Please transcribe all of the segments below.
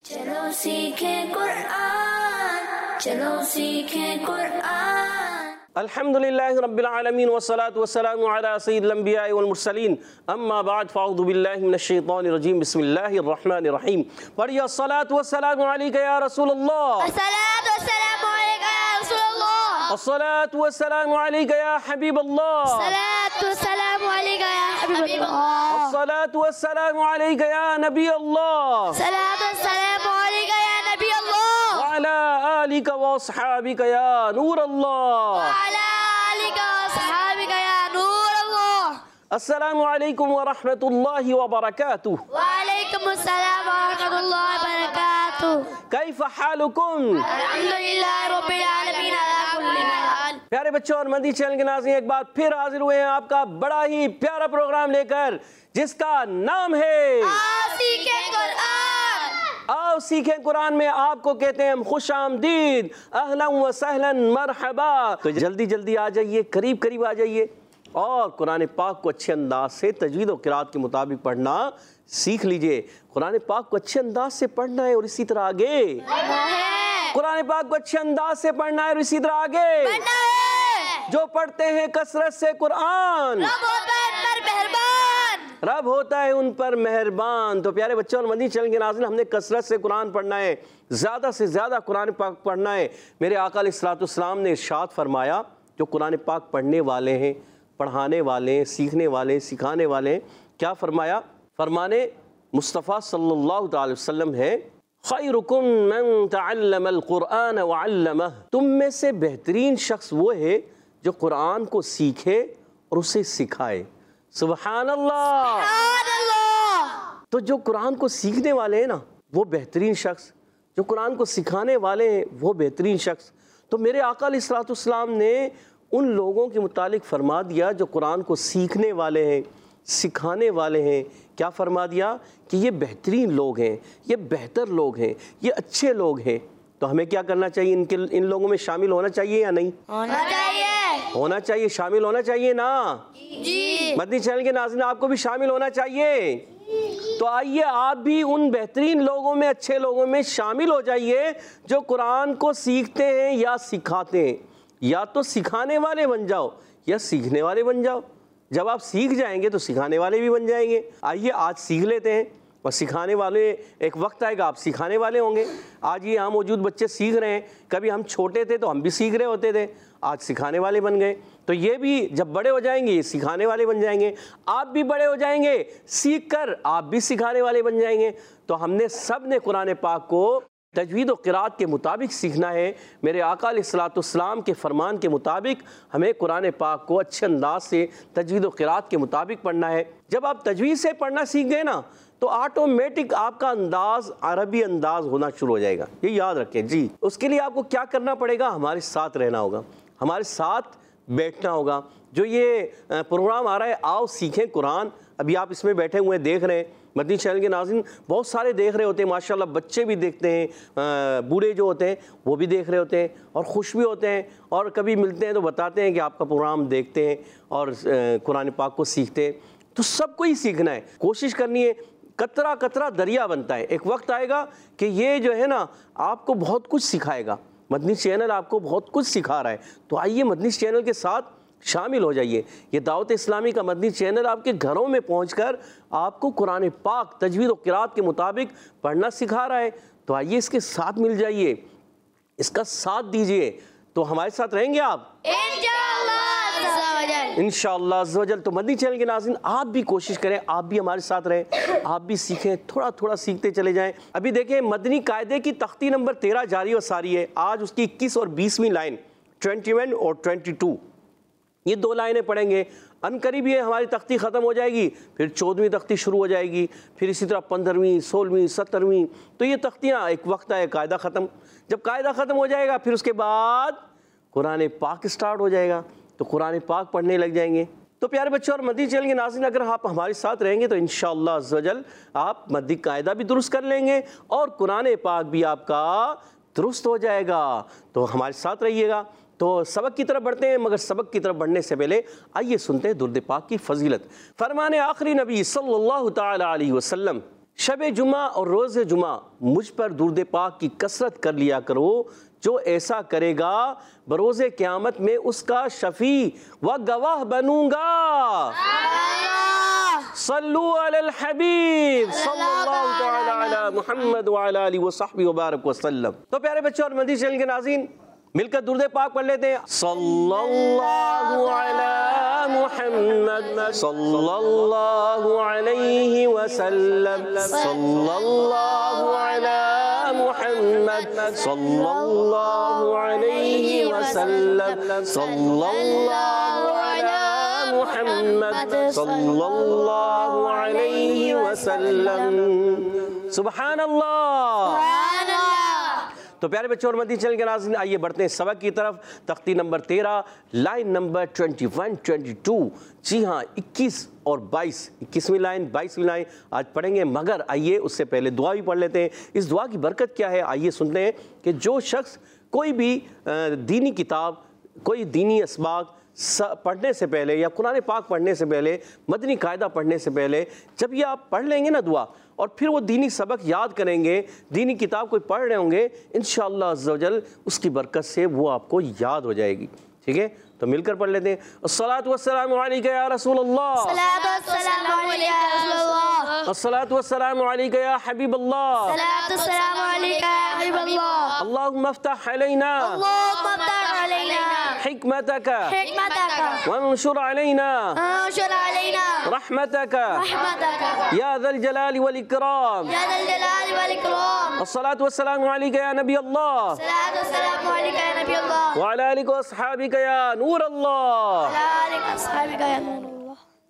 چلو سیکھیں قرآن، چلو سیکھیں قرآن۔ الحمدللہ رب العالمین والصلاة والسلام علی سید الانبیاء والمرسلین، اما بعد فاعوذ باللہ من الشیطان الرجیم، بسم اللہ الرحمن الرحیم۔ پڑھیے الصلاة والسلام علیک یا رسول اللہ، الصلاۃ والسلام علیک یا رسول اللہ، الصلاة والسلام علیک یا حبیب اللہ، الصلاۃ والسلام علیک یا حبیب اللہ، الصلاة والسلام علیک یا نبی اللہ، الصلاۃ والسلام علیک یا نبی اللہ، وعلی آلک واصحابک یا نور اللہ، وعلی آلک واصحابک یا نور اللہ۔ السلام علیکم ورحمۃ اللہ وبرکاتہ۔ وعلیکم السلام ورحمۃ اللہ وبرکاتہ۔ کیف حالکم؟ الحمدللہ رب العالمین علی کل حال۔ پیارے بچوں اور مدنی چینل کے ناظرین، ایک بار پھر حاضر ہوئے ہیں آپ کا بڑا ہی پیارا پروگرام لے کر، جس کا نام ہے آؤ سیکھیں قرآن۔ آؤ سیکھیں قرآن میں آپ کو کہتے ہیں ہم خوش آمدید، اہلا و سہلا مرحبا۔ تو جلدی جلدی آ جائیے، قریب قریب آ جائیے اور قرآن پاک کو اچھے انداز سے تجوید و قرات کے مطابق پڑھنا سیکھ لیجئے۔ قرآن پاک کو اچھے انداز سے پڑھنا ہے اور اسی طرح آگے قرآن پاک کو اچھے انداز سے پڑھنا ہے اور اسی طرح آگے جو پڑھتے ہیں کثرت سے قرآن، رب ہوتا ہے ان پر مہربان۔ تو پیارے بچوں اور مدنی چینل کے ناظرین، ہم نے کثرت سے قرآن پڑھنا ہے، زیادہ سے زیادہ قرآن پاک پڑھنا ہے۔ میرے آقا علیہ الصلوۃ والسلام نے ارشاد فرمایا، جو قرآن پاک پڑھنے والے ہیں، پڑھانے والے ہیں، سیکھنے والے ہیں، سکھانے والے ہیں، کیا فرمایا؟ فرمانے مصطفیٰ صلی اللہ علیہ وسلم ہے، خیرکم من تعلم القرآن وعلمہ، تم میں سے بہترین شخص وہ ہے جو قرآن کو سیکھے اور اسے سکھائے۔ سبحان اللہ۔ تو جو قرآن کو سیکھنے والے ہیں نا، وہ بہترین شخص، جو قرآن کو سکھانے والے ہیں وہ بہترین شخص۔ تو میرے آقا علیہ الصلوۃ والسلام نے ان لوگوں کے متعلق فرما دیا جو قرآن کو سیکھنے والے ہیں، سکھانے والے ہیں، کیا فرما دیا کہ یہ بہترین لوگ ہیں، یہ بہتر لوگ ہیں، یہ اچھے لوگ ہیں۔ تو ہمیں کیا کرنا چاہیے؟ ان لوگوں میں شامل ہونا چاہیے یا نہیں؟ ہونا چاہیے، شامل ہونا چاہیے نا؟ جی۔ مدنی چینل کے ناظرین، آپ کو بھی شامل ہونا چاہیے۔ تو آئیے آپ بھی ان بہترین لوگوں میں، اچھے لوگوں میں شامل ہو جائیے جو قرآن کو سیکھتے ہیں یا سکھاتے ہیں۔ یا تو سکھانے والے بن جاؤ یا سیکھنے والے بن جاؤ۔ جب آپ سیکھ جائیں گے تو سکھانے والے بھی بن جائیں گے۔ آئیے آج سیکھ لیتے ہیں، اور سکھانے والے ایک وقت آئے گا آپ سکھانے والے ہوں گے۔ آج یہ یہاں موجود بچے سیکھ رہے ہیں، کبھی ہم چھوٹے تھے تو ہم بھی سیکھ رہے ہوتے تھے، آج سکھانے والے بن گئے۔ تو یہ بھی جب بڑے ہو جائیں گے یہ سکھانے والے بن جائیں گے، آپ بھی بڑے ہو جائیں گے، سیکھ کر آپ بھی سکھانے والے بن جائیں گے۔ تو ہم نے سب نے قرآن پاک کو تجوید و قرات کے مطابق سیکھنا ہے۔ میرے آقا علیہ الصلوۃ والسلام کے فرمان کے مطابق ہمیں قرآن پاک کو اچھے انداز سے تجوید و قرات کے مطابق پڑھنا ہے۔ جب آپ تجوید سے پڑھنا سیکھ گئے نا تو آٹومیٹک آپ کا انداز عربی انداز ہونا شروع ہو جائے گا، یہ یاد رکھیں جی۔ اس کے لیے آپ کو کیا کرنا پڑے گا؟ ہمارے ساتھ رہنا ہوگا، ہمارے ساتھ بیٹھنا ہوگا۔ جو یہ پروگرام آ رہا ہے آؤ سیکھیں قرآن، ابھی آپ اس میں بیٹھے ہوئے دیکھ رہے ہیں، مدنی چینل کے ناظرین بہت سارے دیکھ رہے ہوتے ہیں، ماشاءاللہ بچے بھی دیکھتے ہیں، بوڑھے جو ہوتے ہیں وہ بھی دیکھ رہے ہوتے ہیں اور خوش بھی ہوتے ہیں، اور کبھی ملتے ہیں تو بتاتے ہیں کہ آپ کا پروگرام دیکھتے ہیں اور قرآن پاک کو سیکھتے ہیں۔ تو سب کو ہی سیکھنا ہے، کوشش کرنی ہے، قطرہ قطرہ دریا بنتا ہے۔ ایک وقت آئے گا کہ یہ جو ہے نا آپ کو بہت کچھ سکھائے گا، مدنی چینل آپ کو بہت کچھ سکھا رہا ہے۔ تو آئیے مدنی چینل کے ساتھ شامل ہو جائیے۔ یہ دعوت اسلامی کا مدنی چینل آپ کے گھروں میں پہنچ کر آپ کو قرآن پاک تجوید و قرات کے مطابق پڑھنا سکھا رہا ہے۔ تو آئیے اس کے ساتھ مل جائیے، اس کا ساتھ دیجئے۔ تو ہمارے ساتھ رہیں گے آپ انشاءاللہ عز و جل۔ تو مدنی چینل کے ناظرین آپ بھی کوشش کریں، آپ بھی ہمارے ساتھ رہیں، آپ بھی سیکھیں، تھوڑا تھوڑا سیکھتے چلے جائیں۔ ابھی دیکھیں مدنی قاعدے کی تختی نمبر 13 جاری و ساری ہے۔ آج اس کی 21 اور 20ویں لائن، 21 اور 22، یہ دو لائنیں پڑھیں گے۔ ان قریب یہ ہماری تختی ختم ہو جائے گی، پھر 14ویں تختی شروع ہو جائے گی، پھر اسی طرح 15ویں، 16ویں، 17ویں۔ تو یہ تختیاں ایک وقت ہے قاعدہ ختم، جب قاعدہ ختم ہو جائے گا پھر اس کے بعد قرآن پاک سٹارٹ ہو جائے گا، تو قرآن پاک پڑھنے لگ جائیں گے۔ تو پیارے بچوں اور مدنی چینل کے ناظرین، اگر آپ ہمارے ساتھ رہیں گے تو انشاءاللہ عز و جل آپ مدنی قاعدہ بھی درست کر لیں گے اور قرآن پاک بھی آپ کا درست ہو جائے گا۔ تو ہمارے ساتھ رہیے گا۔ تو سبق کی طرف بڑھتے ہیں، مگر سبق کی طرف بڑھنے سے پہلے آئیے سنتے ہیں درود پاک کی فضیلت۔ فرمان آخری نبی صلی اللہ تعالی علیہ وسلم، شب جمعہ اور روز جمعہ مجھ پر درود پاک کی کثرت کر لیا کرو، جو ایسا کرے گا بروز قیامت میں اس کا شفیع و گواہ بنوں گا۔ صلو علی الحبیب صلی اللہ تعالی علی محمد وعلی آلہ وصحبہ وبارک وسلم۔ تو پیارے بچوں اور مدنی چینل کے ناظرین، مل کر درود پاک پڑھ لیتے ہیں۔ صلی اللہ علی محمد صلی اللہ علیہ وسلم، صلی اللہ علی محمد صلی اللہ علیہ وسلم، صلی اللہ علی محمد صلی اللہ علیہ وسلم۔ سبحان اللہ۔ تو پیارے بچوں اور مدنی چینل کے ناظرین، آئیے بڑھتے ہیں سبق کی طرف۔ تختی نمبر 13 لائن نمبر 21 22، جی ہاں 21 اور 22، 21ویں لائن 22ویں لائن آج پڑھیں گے، مگر آئیے اس سے پہلے دعا بھی پڑھ لیتے ہیں۔ اس دعا کی برکت کیا ہے آئیے سنتے ہیں کہ جو شخص کوئی بھی دینی کتاب، کوئی دینی اسباق پڑھنے سے پہلے یا قرآن پاک پڑھنے سے پہلے، مدنی قاعدہ پڑھنے سے پہلے جب یہ آپ پڑھ لیں گے نا دعا، اور پھر وہ دینی سبق یاد کریں گے، دینی کتاب کوئی پڑھ رہے ہوں گے، انشاءاللہ عز و جل اس کی برکت سے وہ آپ کو یاد ہو جائے گی۔ ٹھیک ہے، تو مل کر پڑھ لیتے ہیں۔ الصلاۃ والسلام علیک یا رسول اللہ، الصلاۃ والسلام علیک یا رسول اللہ، الصلاۃ والسلام علیک یا حبیب اللہ، الصلاۃ والسلام علیک یا حبیب اللہ، اللہم افتح علینا اللہم افتح علینا حکمتک حکمتک وانشر علینا وانشر علینا رحمتک رحمتک یا ذا الجلال والاکرام۔ یا ذا الجلال والاکرام، الصلاۃ والسلام علیک یا نبی اللہ الصلاۃ والسلام علیک یا نبی اللہ، وعلی آلک واصحابک یا نور اللہ۔ وعلی آلک واصحابک یا نور اللہ۔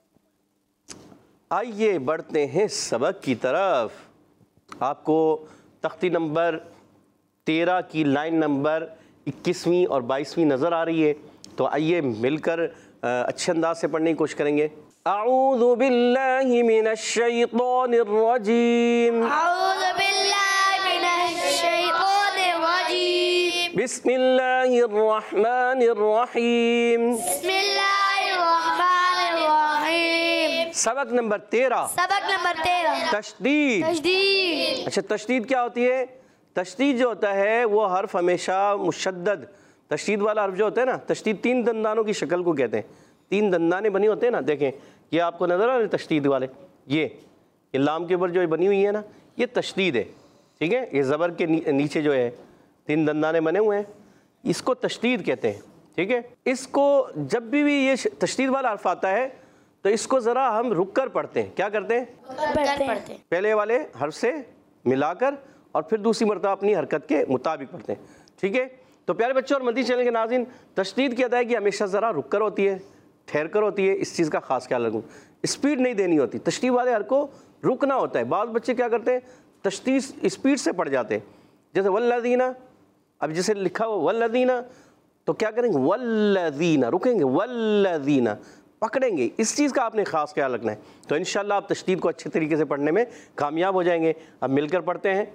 آئیے بڑھتے ہیں سبق کی طرف۔ آپ کو تختی نمبر 13 کی لائن نمبر 21ویں اور 22ویں نظر آ رہی ہے، تو آئیے مل کر اچھے انداز سے پڑھنے کی کوشش کریں گے۔ اعوذ باللہ من الشیطان الرجیم، اعوذ باللہ من الشیطان الرجیم، بسم اللہ الرحمن الرحیم۔ بسم اللہ الرحمن الرحیم۔ سبق نمبر 13، سبق نمبر 13، تشدید۔ تشدید۔ اچھا، تشدید کیا ہوتی ہے؟ تشدید جو ہوتا ہے وہ حرف ہمیشہ مشدد، تشدید والا حرف جو ہوتا ہے نا، تشدید 3 دندانوں کی شکل کو کہتے ہیں، 3 دندانے بنی ہوتے ہیں نا، دیکھیں یہ آپ کو نظر آ رہے ہیں تشدید والے، یہ لام کے اوپر جو بنی ہوئی ہے نا، یہ تشدید ہے، ٹھیک ہے، یہ زبر کے نیچے جو ہے 3 دندانے بنے ہوئے ہیں، اس کو تشدید کہتے ہیں، ٹھیک ہے۔ اس کو جب بھی یہ تشدید والا حرف آتا ہے تو اس کو ذرا ہم رک کر پڑھتے ہیں، کیا کرتے ہیں؟ پڑھتے ہیں، پہلے والے حرف سے ملا کر اور پھر دوسری مرتبہ اپنی حرکت کے مطابق پڑھتے ہیں، ٹھیک ہے۔ تو پیارے بچوں اور مدنی چینل کے ناظرین، تشدید کی ادائیگی ہمیشہ ذرا رک کر ہوتی ہے، ٹھہر کر ہوتی ہے، اس چیز کا خاص خیال رکھوں، اسپیڈ نہیں دینی ہوتی، تشدید والے حرف کو رکنا ہوتا ہے۔ بعض بچے کیا کرتے ہیں، تشدید اسپیڈ سے پڑھ جاتے ہیں، جیسے والذین، اب جیسے لکھا ہو والذین، تو کیا کریں گے، والذین، رکیں گے، والذین پکڑیں گے، اس چیز کا آپ نے خاص خیال رکھنا ہے، تو انشاءاللہ آپ تشدید کو اچھے طریقے سے پڑھنے میں کامیاب ہو جائیں گے۔ اب مل کر پڑھتے ہیں۔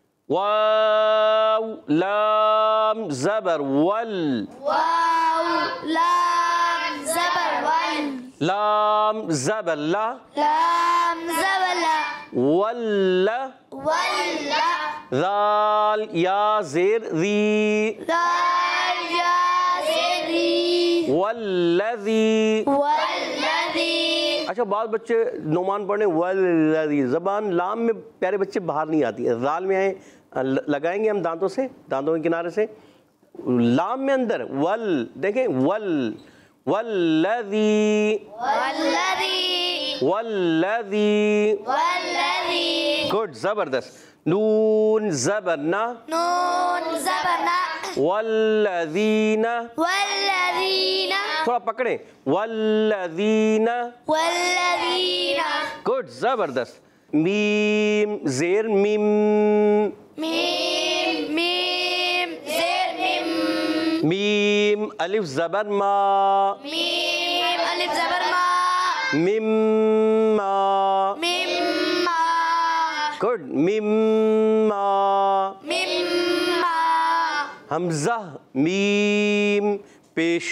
واو لام زبر ول، واو لام زبر ول، لام زبر لا، لام زبر لا، ول، ول، ذال یا زیر ذی، دال یا زیر ری، والذی۔ والذی۔ اچھا، بعض بچے نعمان پڑھنے والذی، زبان لام میں پیارے بچے باہر نہیں آتی ہے، ذال میں آئے لگائیں گے ہم دانتوں سے، دانتوں کے کنارے سے، لام میں اندر ول، دیکھیں ول، والذی، والذی، والذی، والذی۔ گڈ، زبردست۔ نون زبر نا، نون زبر نا، والذین، والذین، تھوڑا پکڑیں، والذین، والذین۔ گڈ، زبردست۔ میم زیر میم، میم، میم، زیر میم، میم الف زبر ما، میم، الف زبر ما، مما، مما، گڈ، مما، مما۔ حمزہ میم پیش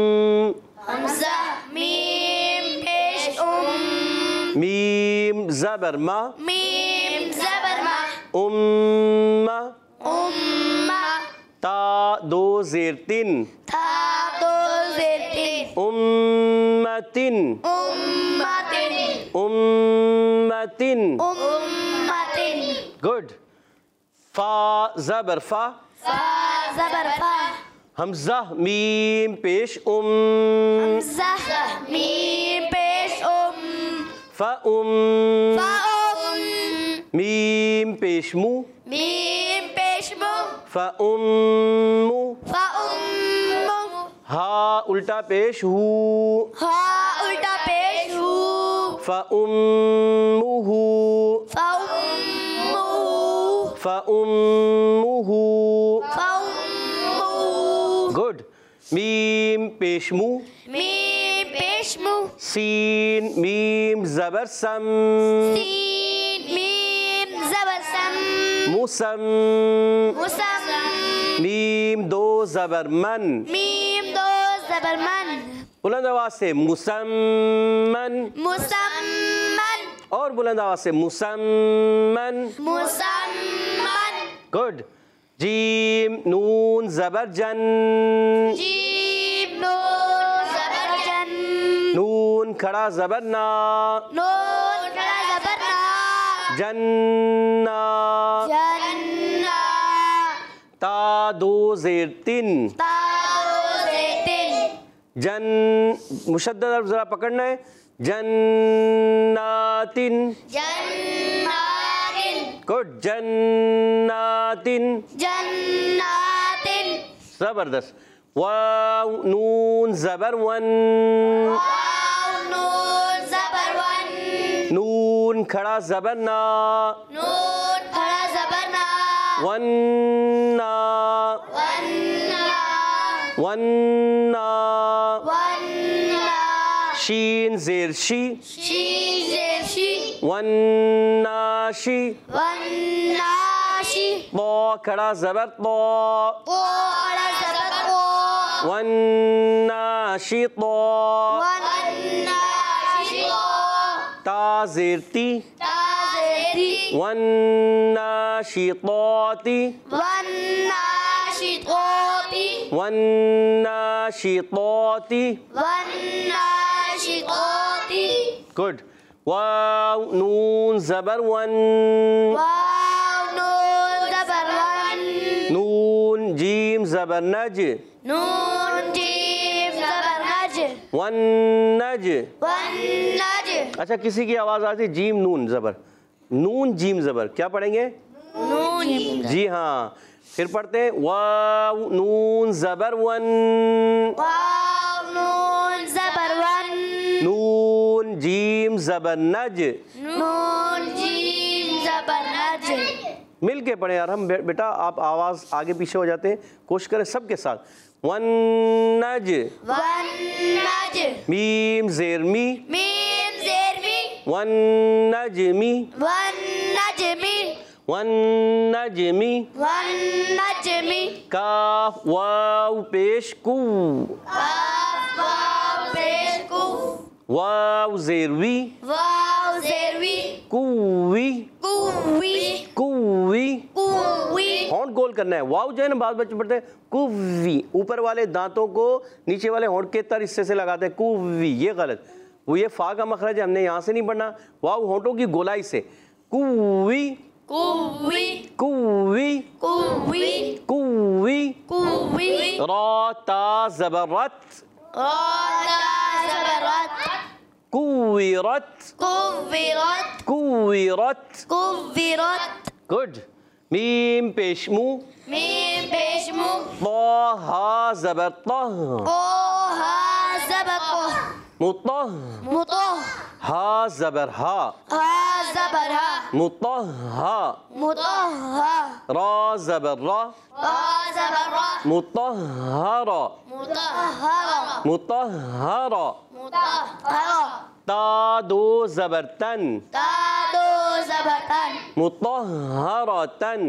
حمزہ میم پیش میم زبر ما میم زبر ما امہ امہ تا دو زیر تن تھا دو زیر تین امتن امتن امتن امتن گڈ فا زبر فا فا زبر فا حمزہ میم پیش حمزہ میم پیش فا فا میم پیش مو میم پیش مو فا فا ہا الٹا پیش ہو ہا الٹا پیش ہو فا فا فا گڈ میم پیش مو میم پیش مو سین میم زبر سم سین میم زبر سم مسم مسم میم دو زبر من میم دو زبر من بلند آواز سے مسمن مسمن اور بلند آواز سے مسمن مسمن گڈ جیم نون زبر جن جیم نون زبر جن نون کھڑا زبر نا نون کھڑا زبر نا جنہ جنہ تا دو زیر تن تا دو زیر تین جن مشدد حرف ذرا پکڑنا ہے جناتن جناتن گڈ جناتن جناتن زبردست واو نون زبر ون واو نون زبر ون نون کھڑا زبر نا نون کھڑا زبر نا ونا ونہ ونا ونہ شین زیر شی شین زیر شی وناشی وناشی طا کھڑا زبر طا قو کھڑا زبر قو وناشی طا وناشی قو تا زیر تی تا زیر تی وناشطاتی وناشطاتی وناشطاتی وناشطاتی گڈ واو نون زبر ون واو نون زبر ون نون جیم زبر نج نون جیم زبر نج ون نج ونج اچھا کسی کی آواز آتی جیم نون زبر نون جیم زبر کیا پڑھیں گے نون جی ہاں پھر پڑھتے ہیں واو نون زبر ون واو نون زبر ون نون جیم زبر نج نون جیم زبر نج مل کے پڑھیں یار ہم بیٹا آپ آواز آگے پیچھے ہو جاتے ہیں کوشش کریں سب کے ساتھ ون نج ونج میم زیر می میم زیر می ون نجمی ونجمی ون نجمی ونجمی کاف واو پیش کو کاف واو پیش کو واو زیر وی واو زیر وی کووی کووی کووی کووی ہونٹ گول کرنا ہے واو جو ہے نا بعض بچے پڑھتے ہیں کووی اوپر والے دانتوں کو نیچے والے ہونٹ کے تر حصے سے لگاتے ہیں کووی یہ غلط وہ یہ فا کا مخرج ہے ہم نے یہاں سے نہیں پڑھنا واو ہونٹوں کی گولائی سے کووی کووی کووی کووی کووی کووی را تا زبرت راتا زبرت کویرت کوورت کویرت کوورت گڈ میم پیش مو میم پیش مو طا ہا زبر طہ قوہا زبر قوہ مطہ مطہ ہا زبر ہا ہا زبر ہا مطہا مطہا را زبر را را زبر را مطہرا مطہرا مطہرا مطہرا تا دو زبر تن تا دو زبر تن مطہرتن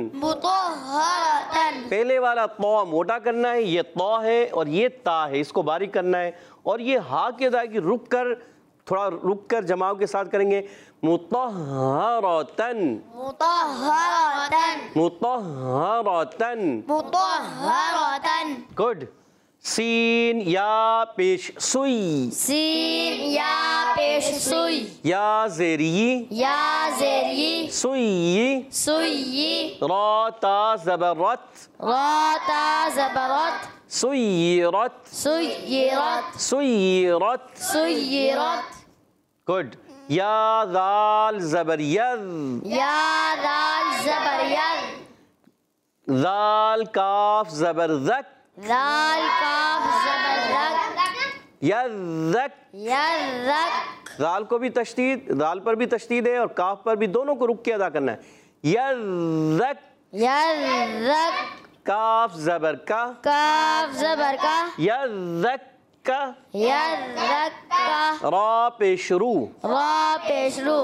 مطہرتن پہلے والا طا موٹا کرنا ہے یہ طا ہے اور یہ تا ہے اس کو باریک کرنا ہے اور یہ ہا کی ادا کی رک کر تھوڑا رک کر جماؤ کے ساتھ کریں گے. مطہرتن مطہرتن مطہرتن. مطہرتن. گڈ. سین یا پیش سوئی. سین یا پیش سوئی. یا زیری یا زیری. سوئی. سوئی. را تا زبر رت. را تا زبر رت. سیرت. سیرت. سیرت. سیرت. گڈ. یا ذال زبر ید. یا ذال زبر ید. ذال کاف زبر ذک. ذال کاف زبر ذک. یذک. یذک. ذال کو بھی تشدید، ذال پر بھی تشدید ہے اور کاف پر بھی، دونوں کو رک کے ادا کرنا ہے. یذک. یذک. کاف زبر کا. کاف زبر کا. یذک کا. یذک کا. را پیش رو. را پیش رو.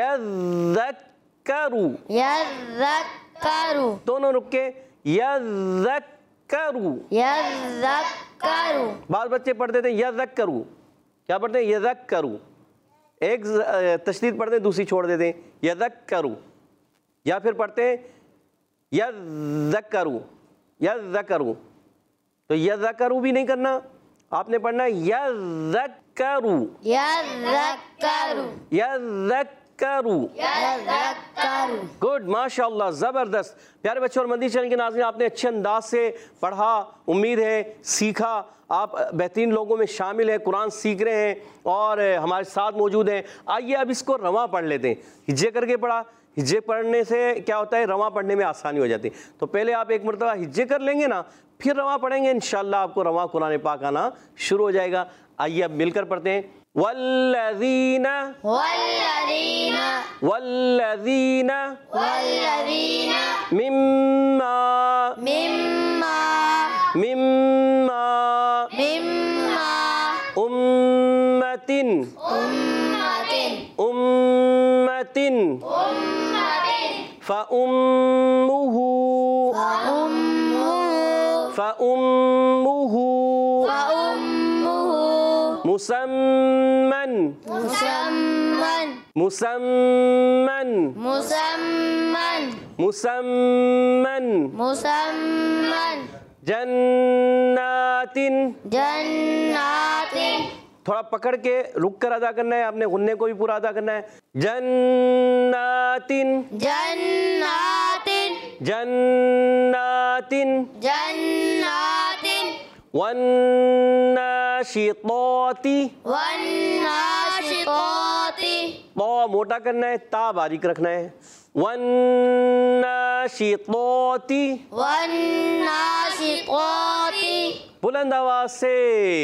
یذکرو. یذکرو. دونوں رک کے یذکرو. یذکرو. بعض بچے پڑھتے تھے یذکرو. کیا پڑھتے ہیں؟ یذکرو. ایک تشدید پڑھتے ہیں، دوسری چھوڑ دیتے ہیں. یذکرو. یا پھر پڑھتے ہیں یذکرو. یذکرو. تو یذکرو بھی نہیں کرنا، آپ نے پڑھنا ہے یذکرو. یذکرو. یذکرو. یذکرو. گڈ، ماشاء اللہ، زبردست. پیارے بچوں اور مدنی چینل کے ناظرین، آپ نے اچھے انداز سے پڑھا، امید ہے سیکھا، آپ بہترین لوگوں میں شامل ہیں، قرآن سیکھ رہے ہیں اور ہمارے ساتھ موجود ہیں. آئیے اب اس کو رواں پڑھ لیتے ہیں. ہجے کر کے پڑھا، ہجے پڑھنے سے کیا ہوتا ہے؟ رواں پڑھنے میں آسانی ہو جاتی ہے. تو پہلے آپ ایک مرتبہ ہجے کر لیں گے نا، پھر رواں پڑھیں گے، انشاءاللہ آپ کو رواں قرآن پاک آنا شروع ہو جائے گا. آئیے اب مل کر پڑھتے ہیں. والذین والذین والذین والذین مما مما مما مما امت امت امت فأمه فأمه مسمن مسمن مسمن مسمن مسمن مسمن جنات. جنات. تھوڑا پکڑ کے رک کر ادا کرنا ہے، آپ نے غنّے کو بھی پورا ادا کرنا ہے. جنات. جنات. جنات. جنات. والناشطات. والناشطات. طا موٹا کرنا ہے، تا باریک رکھنا ہے. والناشطات. والناشطات. بلند آواز سے.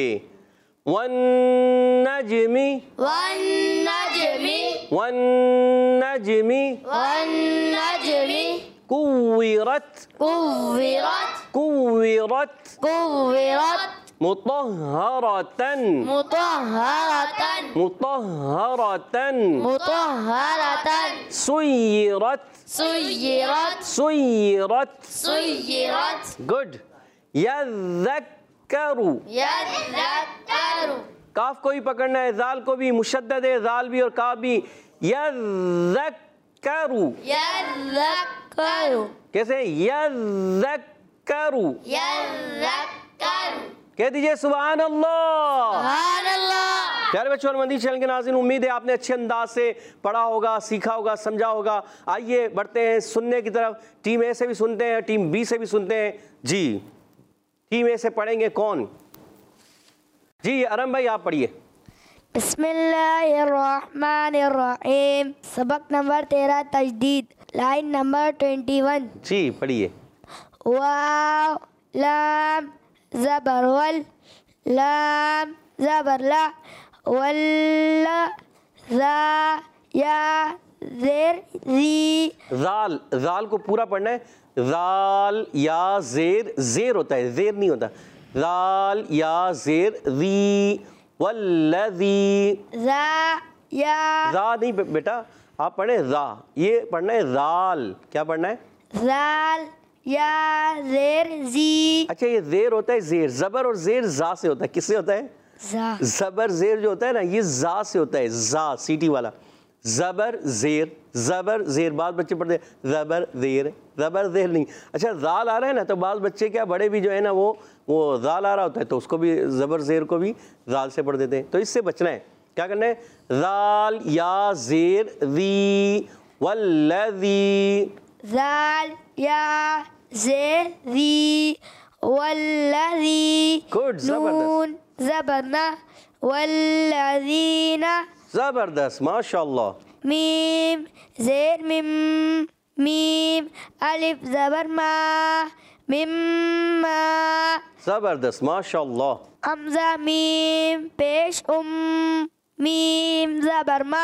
والنجم. والنجم. والنجم والنجم. كورت. كورت. كورت. كورت. مطهرة. مطهرة. مطهرة. مطهرة. سيرت. سيرت. سيرت. سيرت. گڈ. يذكر. يذكر. کاف کو بھی پکڑنا ہے، ذال کو بھی مشدد ہے، ذال بھی اور کاف بھی. يذكر. يذكر. کیسے؟ يذكر. يذكر. کہہ دیجئے سبحان اللہ. سبحان اللہ. پیارے بچوں اور مدنی چینل کے ناظرین، امید ہے آپ نے اچھے انداز سے پڑھا ہوگا، سیکھا ہوگا، سمجھا ہوگا. آئیے بڑھتے ہیں سننے کی طرف. ٹیم اے سے بھی سنتے ہیں، ٹیم بی سے بھی سنتے ہیں. جی ٹیم اے سے پڑھیں گے کون؟ جی ارم بھائی آپ پڑھیے. بسم اللہ الرحمن الرحیم. سبق نمبر 13 تجدید، لائن نمبر 21. جی پڑھیے. واو لام زبر ول، لام زبر لا، ولا ذا یا زیر زی. ذال، ذال کو پورا پڑھنا ہے. ذال یا زیر، زیر ہوتا ہے، زیر نہیں ہوتا. ذال یا زیر ذی. والذی. ذا یا ذا نہیں بیٹا، آپ پڑھیں ذا، یہ پڑھنا ہے ذال. کیا پڑھنا ہے؟ ذال یا زیر زی. اچھا یہ زیر ہوتا ہے، زیر زبر اور زیر زا سے ہوتا ہے. کس سے ہوتا ہے؟ زا زبر زیر جو ہوتا ہے نا یہ زا سے ہوتا ہے، زا سیٹی والا، زبر زیر، زبر زیر، بعض بچے پڑھتے ہیں زبر زیر، زبر زیر نہیں۔ اچھا زال آ رہا ہے نا تو بعض بچے کیا بڑے بھی جو ہے نا وہ زال آ رہا ہوتا ہے تو اس کو بھی زبر زیر کو بھی زال سے پڑھ دیتے ہیں، تو اس سے بچنا ہے۔ کیا کرنا ہے؟ زال یا زیر ذی والذی، زال یا زیر ذی والذی، Good، زبردست۔ نون زبرنا والذین، زبردست، ماشاء اللہ۔ میم زیر مم، میم الف زبر ما، مما، زبردست، ماشاء اللہ۔ حمزہ میم پیش میم زبر ما،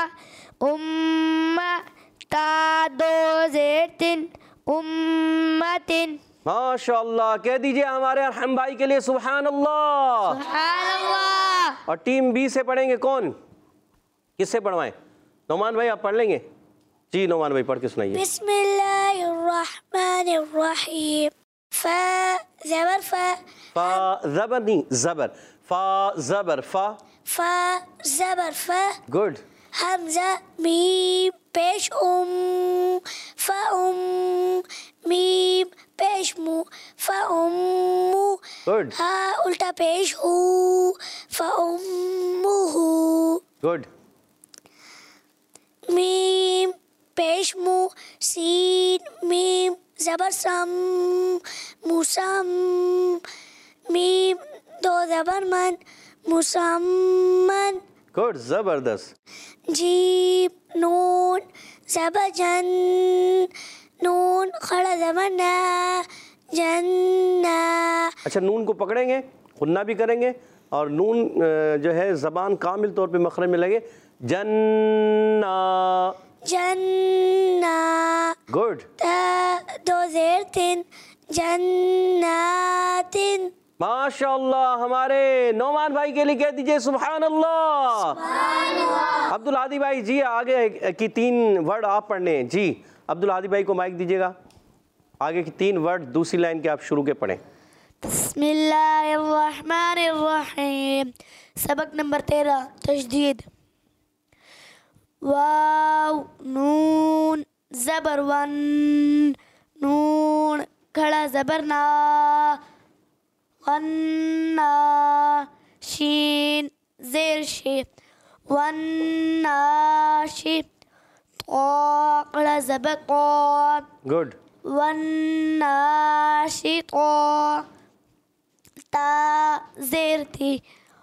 تا دو زیر تن، امتن، ماشاء اللہ، کہہ دیجئے ہمارے ارحم بھائی کے لیے سبحان اللہ۔ سبحان اللہ۔ اور ٹیم بی سے پڑھیں گے کون؟ کس سے پڑھوائیں؟ نعمان بھائی آپ پڑھ لیں گے؟ جی نعمان بھائی پڑھ کے سنائیے۔ بسم اللہ الرحمن الرحیم، فا زبر فا، فا زبر نہیں زبر، فا زبر فا، فا زبر فا، گڈ۔ حمزہ میم پیش فا میم پیش مو، فا گڈ ہا الٹا پیش ہو، فا گڈ۔ میم پیش مو، سین میم زبر سم، مسم، میم دو زبر من، مسمن، گڈ، زبردست۔ جیم نون زبر جن، نون کھڑا زبر نا، جنہ، اچھا نون کو پکڑیں گے، غنہ بھی کریں گے اور نون جو ہے زبان کامل طور پہ مخرج میں لگے، جنہ، جنہ، گڈ۔ تا دو زیر تن، جناتن، ماشاء اللہ، ہمارے نعمان بھائی کے لیے کہہ دیجئے سبحان اللہ۔ عبدالہادی بھائی جی آگے کی 3 ورڈ آپ پڑھنے ہیں، جی عبدالہادی بھائی کو مائک دیجئے گا، آگے کی 3 ورڈ دوسری لائن کے آپ شروع کے پڑھیں۔ بسم اللہ الرحمن الرحیم، سبق نمبر 13 تشدید، واو نون زبر ون، نون کھڑا زبر نا، غنہ، شین زیر شی، والناشی، طا کھڑا زبر قا، گڈ، والناشطا، تا زیر تھی،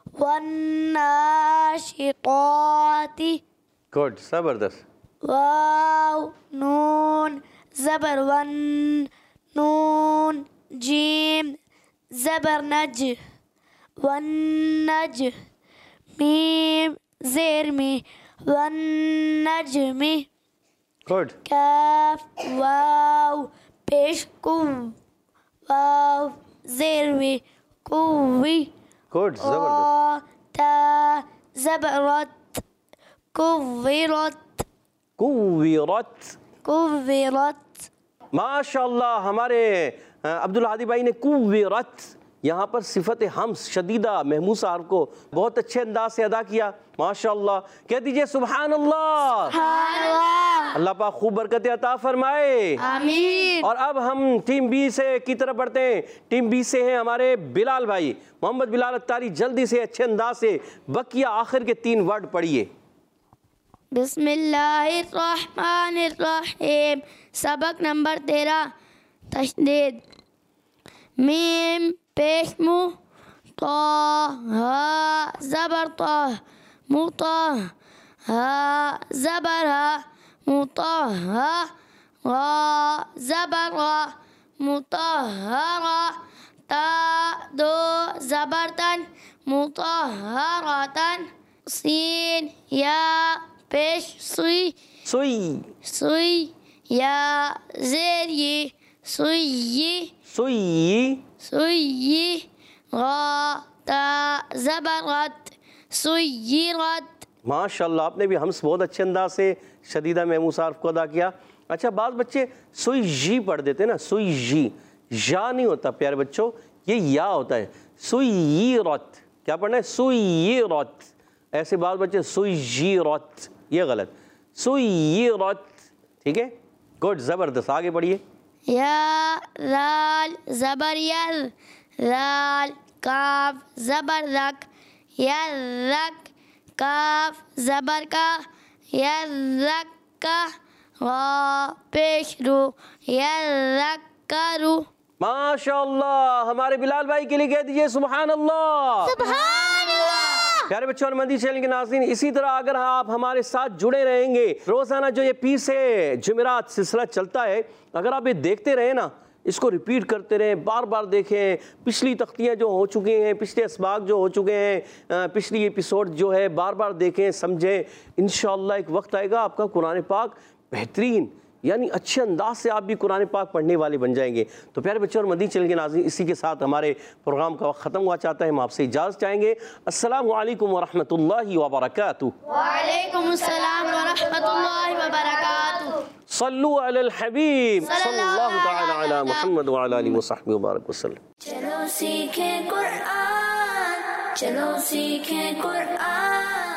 والناشطات، گڈ، زبردست۔ واو نون زبر ون، نون جیم زبر نج، والنج، میم زیر می، والنجمی، گڈ، کاف واو پیش کو، واو زیر وی، کوی، گڈ، زبردست۔ تا زبرت، کویرت، کویرت، کویرت، ماشاء اللہ، ہمارے عبدالہادی بھائی نے کویرت یہاں پر صفت ہمس شدیدہ محموسہ حرف کو بہت اچھے انداز سے ادا کیا، ماشاء اللہ، کہہ دیجئے سبحان اللہ۔ سبحان اللہ، اللہ پاک خوب برکت عطا فرمائے، آمین۔ اور اب ہم ٹیم بی سے کی طرف بڑھتے ہیں۔ ٹیم بی سے ہیں ہمارے بلال بھائی، محمد بلال اتاری، جلدی سے اچھے انداز سے بقیہ آخر کے 3 ورڈ پڑھیے۔ بسم اللہ الرحمن الرحیم، سبق نمبر 13 تشدید، میم پیش مو، طا ہا زبر طا، مطا، ہا زبر ہا، مطہا، غا زبر غا، مطہرا، تا دو زبر تن، مطہرتن، سین یا پیش سوئی، سوئی، سوئی، یا زیر یہ، سوئی، سوئی، سوئی، غا تا زبر غت، سویرت، ماشاء اللہ، آپ نے بھی ہمس بہت اچھے انداز سے شدیدہ محموسہ حرف کو ادا کیا۔ اچھا بعض بچے سوئی جی پڑھ دیتے ہیں نا، سوئی جی، یا نہیں ہوتا پیارے بچوں، یہ یا ہوتا ہے، سوئیرت، کیا پڑھنا ہے؟ سیرت. ایسے بعض بچے سیرت، یہ غلط. سیرت. ٹھیک ہے، گڈ، زبردست. آگے پڑھیے. یا رال زبر یر، رال کاف زبر رک، یر رک کاف زبر کا، یر رک کا، غا پیش رو، یر رک کا رو. ماشاء اللہ. ہمارے بلال بھائی کے لیے کہہ دیجئے سبحان اللہ. سبحان اللہ. پیارے بچوں اور مدنی چینل کے ناظرین، اسی طرح اگر آپ ہمارے ساتھ جڑے رہیں گے، روزانہ جو یہ 20 جمعرات سلسلہ چلتا ہے، اگر آپ یہ دیکھتے رہیں نا، اس کو ریپیٹ کرتے رہیں، بار بار دیکھیں، پچھلی تختیاں جو ہو چکے ہیں، پچھلے اسباق جو ہو چکے ہیں، پچھلی ایپیسوڈ جو ہے بار بار دیکھیں، سمجھیں. انشاءاللہ ایک وقت آئے گا آپ کا قرآن پاک بہترین، یعنی اچھے انداز سے آپ بھی قرآن پاک پڑھنے والے بن جائیں گے. تو پیارے بچوں اور مدنی چینل کے ناظرین، اسی کے ساتھ ہمارے پروگرام کا وقت ختم ہوا چاہتا ہے. ہم آپ سے اجازت چاہیں گے. السلام علیکم ورحمۃ اللہ وبرکاتہ. وعلیکم السلام ورحمۃ اللہ وبرکاتہ. صلو علی الحبیب صلی اللہ تعالی علی محمد وعلی آلہ وصحبہ وبارک وسلم. چلو سیکھیں قرآن، چلو سیکھیں قرآن.